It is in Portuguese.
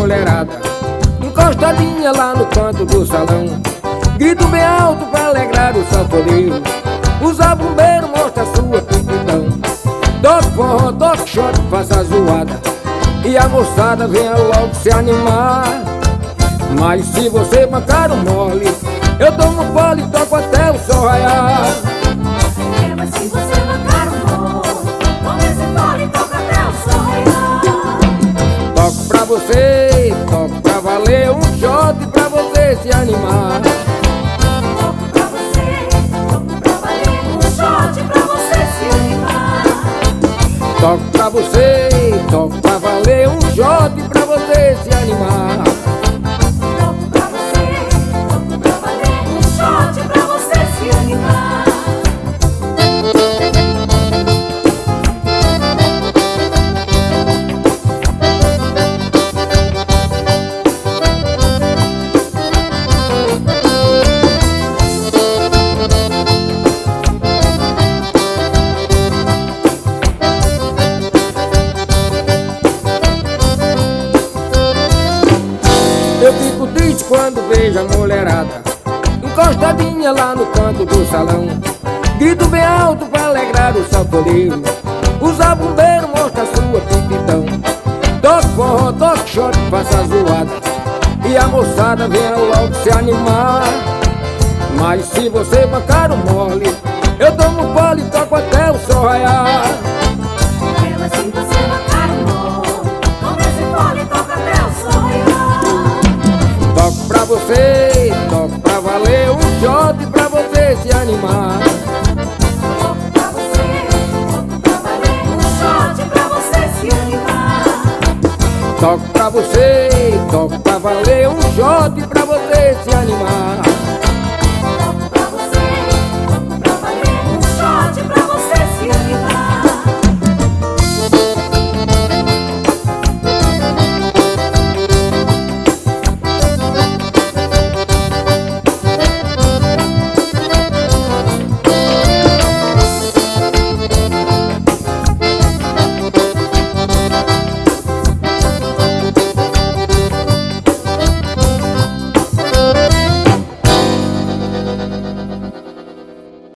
mulherada encostadinha lá no canto do salão. Grito bem alto pra alegrar o sanfoneiro. O zabumbeiro mostra sua aptidão. Toque forró, toque shot, faça zoada, e a moçada venha logo se animar. Mas se você bancar o mole, eu tomo pole e toco até o sol raiar. Mas se você bancar o mole, toma esse pole e toca até o sol raiar. Toco pra você, toco pra valer, um shot pra você se animar. Toco pra você, toco pra valer, um shot pra você se animar. Toco pra você, toco pra valer, um shot pra você se animar. Toco pra você, toco pra valer, um shot pra você se animar. Eu fico triste quando vejo a mulherada encostadinha lá no canto do salão. Grito bem alto pra alegrar o sanfoneiro. O zabumbeiro mostra sua aptidão. Toque forró, toque shot, faça zoada, e a moçada venha logo se animar. Mas se você bancar o mole, eu tomo pole e toco até o sol raiar. Mas se você bancar o mole, toma esse pole e toca até o sol raiar. Toco pra você, toco pra valer, um shot pra você se animar. Toco pra você, toco pra valer, um shot pra você se animar. Toco pra você, toco pra valer, um shot pra